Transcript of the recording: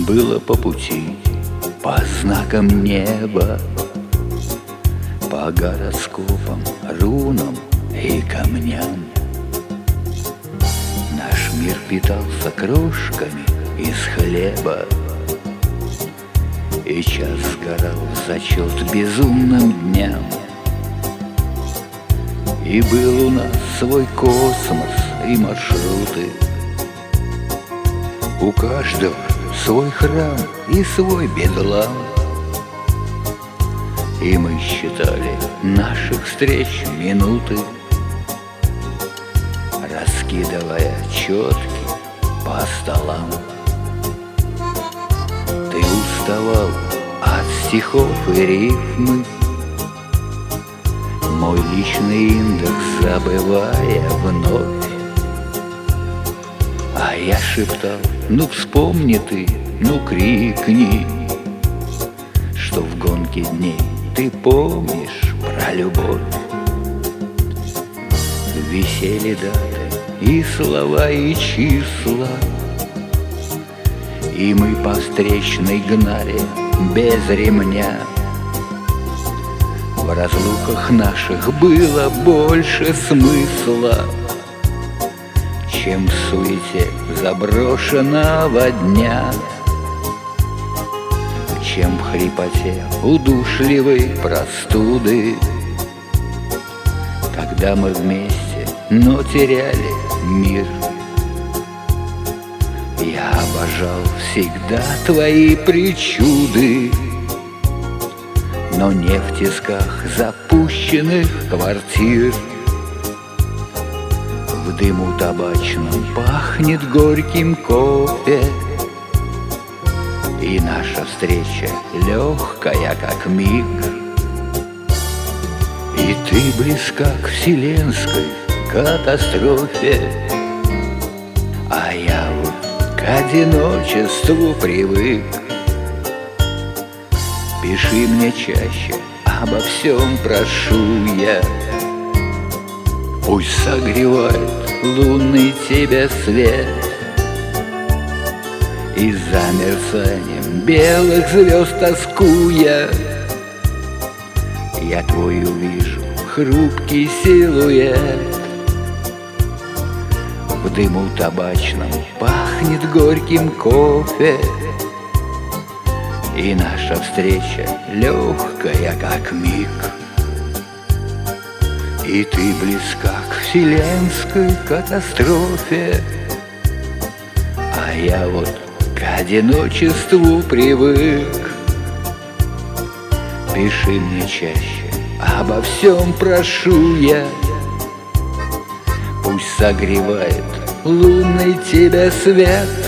было по пути, по знакам неба, по гороскопам, рунам и камням. Наш мир питался крошками из хлеба, и час сгорал в зачет безумным дням. И был у нас свой космос и маршруты, у каждого свой храм и свой бедлам. И мы считали наших встреч минуты, раскидывая четки по столам. Ты уставал от стихов и рифмы, мой личный индекс забывая вновь. А я шептал: ну вспомни ты, ну крикни, что в гонке дней ты помнишь про любовь. Висели даты и слова, и числа, и мы по встречной гнали без ремня. В разлуках наших было больше смысла, чем в суете заброшенного дня, чем в хрипоте удушливой простуды. Когда мы вместе, но теряли мир. Я обожал всегда твои причуды, но не в тисках запущенных квартир. В дыму табачном пахнет горьким кофе, и наша встреча легкая, как миг. И ты близка к вселенской катастрофе, а я вот к одиночеству привык. Пиши мне чаще, обо всем прошу я. Пусть согревает лунный тебя свет, и за мерцанием белых звезд тоскуя, я твой увижу хрупкий силуэт. В дыму табачном пахнет горьким кофе, и наша встреча легкая, как миг. И ты близка к вселенской катастрофе, а я вот к одиночеству привык. Пиши мне чаще, обо всем прошу я. Пусть согревает лунный тебя свет,